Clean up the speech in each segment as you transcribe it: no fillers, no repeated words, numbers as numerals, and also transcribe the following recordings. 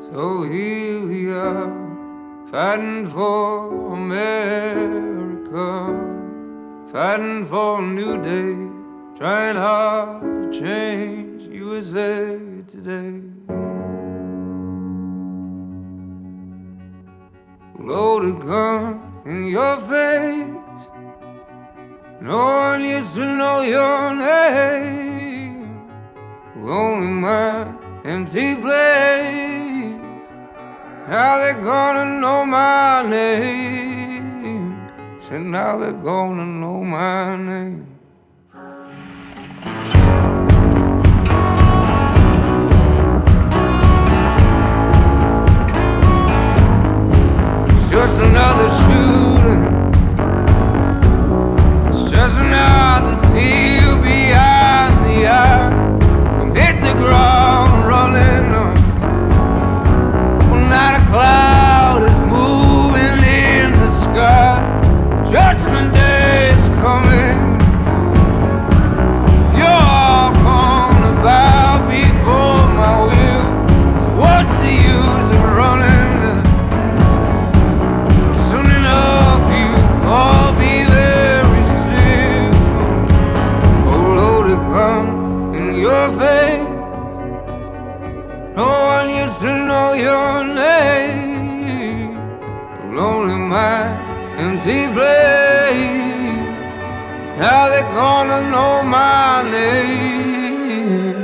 So here we are, fighting for America, fighting for a new day, trying hard to change USA today. Loaded gun in your face, no one used to know your name, only my empty place. Now they're gonna know my name. Said now they're gonna know my name. It's just another shooting. It's just another tear behind the eye. Come hit the ground running on. Not a cloud is moving in the sky. Judgment Day is coming. You're all gonna bow before my will. So what's the use of running? Soon enough you all be very still. A loaded gun in your face. No one used to know your name. Lonely mind, empty place. Now they're gonna know my name.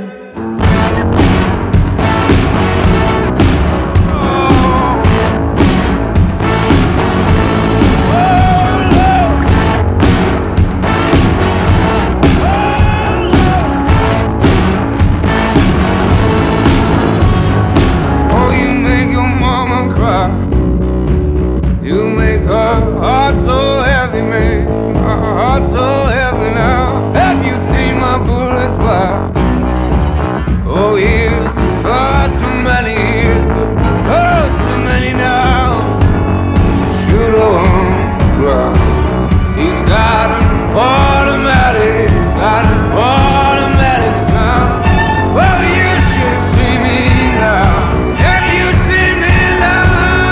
You make her heart so heavy, make my heart so heavy now. Have you seen my bullet fly? Oh, years, far too many years, far too many now. Shoot on the ground. He's got an automatic, he's got an automatic sound. Well, you should see me now. Can you see me now?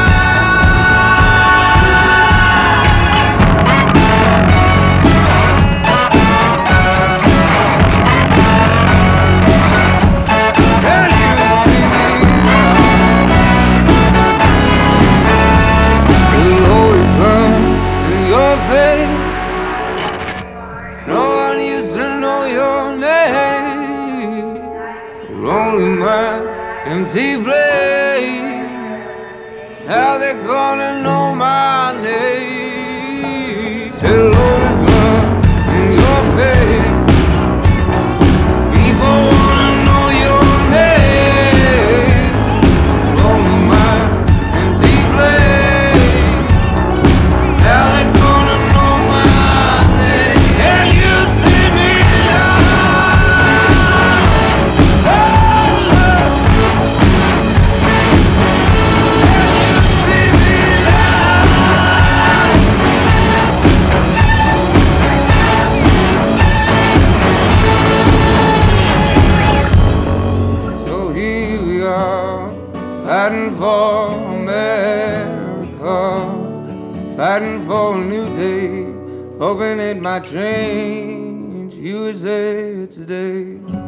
No one used to know your name. Lonely mind, empty place. Now they're gonna know my name. Still loaded gun in your face. People wanna know your name. Lonely mind, empty place. Now they're gonna know my name. Can you see me now? Oh, can you see me now? So here we are, fighting for America, fighting for a new day, hoping it might change USA today.